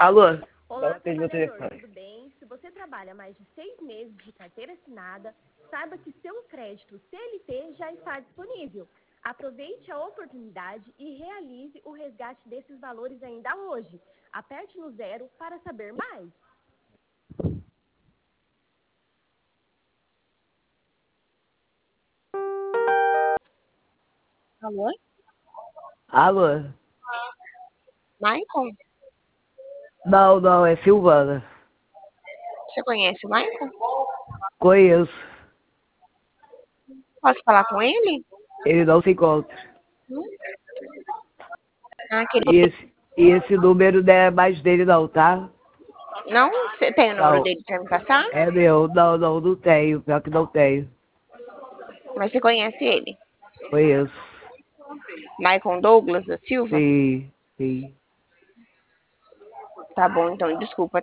Alô? Olá, Atende meu trabalhador, telefone. tudo bem? Se você trabalha mais de 6 meses de carteira assinada, saiba que seu crédito CLT já está disponível. Aproveite a oportunidade e realize o resgate desses valores ainda hoje. Aperte no 0 para saber mais. Alô? Alô? Michael? Não, é Silvana. Você conhece o Michael? Conheço. Posso falar com ele? Ele não se encontra. Aquele... E esse número não é mais dele não, tá? Não? Você tem o número Não. dele pra me passar? É meu. Não tenho. Pior que não tenho. Mas você conhece ele? Conheço. Michael Douglas da Silva? Sim. Tá bom, então, desculpa.